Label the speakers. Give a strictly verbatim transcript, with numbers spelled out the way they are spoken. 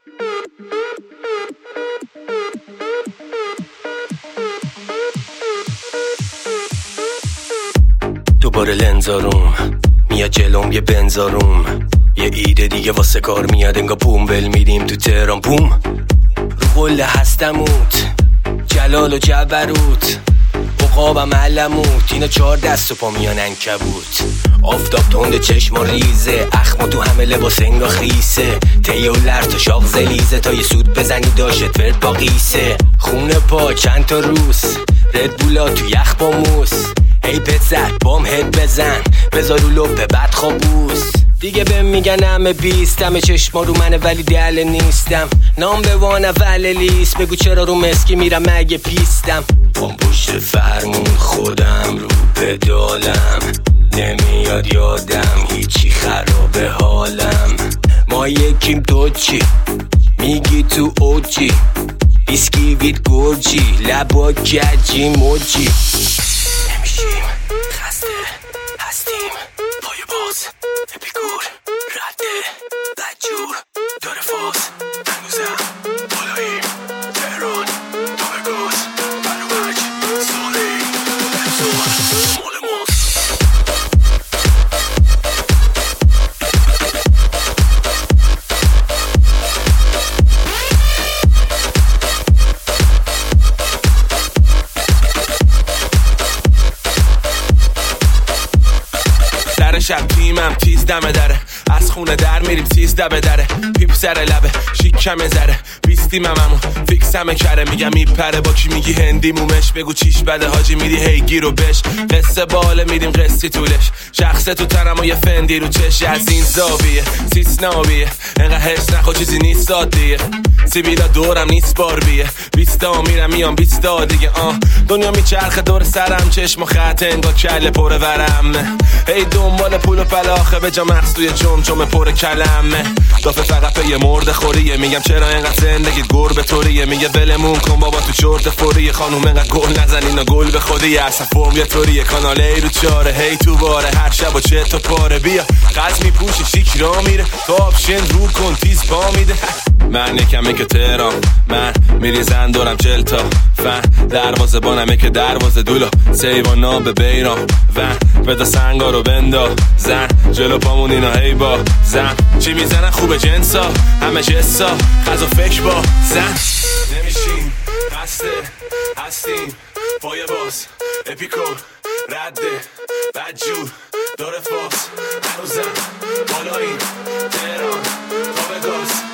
Speaker 1: دوباره لنزاروم میاد جلوم یه بنزاروم، یه ایده دیگه واسه کار میاد انگا بوم ول میریم تو تهران بوم. رو قله هستموت جلال و جبروت عقابم علموت، اینا چهار دست و پا میان عنکبوت. آفتاب تند چشم و ریزه، اخما تو همه لباس انگا خیسه، تیه و لرت و شاق زلیزه، تا یه سود بزنی داشت فرد با قیسه. خونه پا چند تا روس ردبولا تو یخ با موس، ای پسر بام هد بزن بذارو لپه بد خوابوس. دیگه بهم میگن همه بیست، همه چشما رو منه ولی دل نیستم، نام به وان اول لیست، بگو چرا رو مسکی میرم مگه پیستم. پام پشت فرمون خودم رو پدالم، نمیاد یادم هیچی خرابه حالم. ما یکیم تو چی میگی تو اوجی، بیسکی وید گرجی لبا کجی موجی. نمیشیم خسته هستیم پای باز، اپیکور رده بدجور داره فاز، هنوزم بالاییم تهران تا به گاز برو بج سالی امزار مال ماست. در شب تیمم تیز دمه داره، از خونه در میریم تیز دبه داره، پیپ سر لبه شیکمه زره، بیستیم هممون فیکس همه کره، میگم میپره با کی میگی هندی مومش، بگو چیش بده حاجی میدی هی گیرو بش، قصه باله میدیم قصی طولش، شخصه تو تنم و یه فندی رو چش، از این زاویه سیس نابیه انقدر حس نخوا چیزی نیست سادیه، سیبیلا دورم نیست باربیه، بیستا میرم میام بیستا دیگه آه، دنیا میچرخه دور سرم چشم و خط انگا کله پر ورم، هی دنبال پول و پلاخه به جا مغز توی جمجمه پر کلمه، دافه فقط به یه مرد خوریه، میگم چرا اینقدر زندگی گربه طوریه، میگه ولمون کن بابا تو چرت فوریه، خانوم اینقدر گل نزن اینا گل به خودی، اصلا فرم یه طوریه، کانال ای رو چاره هی تو باره، هر شب و چه تا پاره، بیا قز میپوشه شیک را میره، تا آپشن رو کن تیز پا میده. من یکمه که تهران من میریزن دورم چلتا فن، دروازه بانمه که دروازه دولا سیوانا به بیران ون، بدا سنگا رو بندا زن جلو پامون اینا هی با زن، چی میزنن خوب جنسا همه جسا خز و فکر با زن. نمیشیم خسته هستیم پای باز، اپیکور رده بدجور داره فاز، هنوزم بالاییم تهران تا به گاز